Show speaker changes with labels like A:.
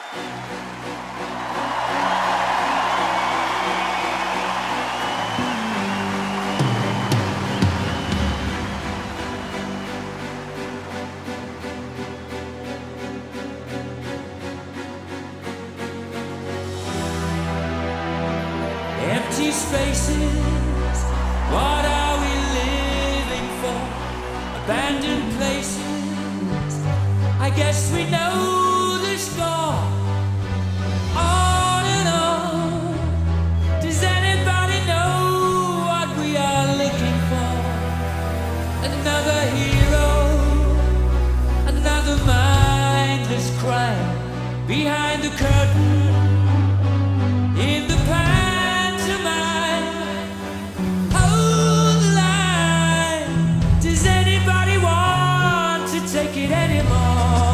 A: Empty spaces, what are we living for? Abandoned places, I guess we know the score. On and on, does anybody know what we are looking for? Another hero, another mindless crime behind the curtain. In the pantomime, hold the line. Does anybody want to take it anymore?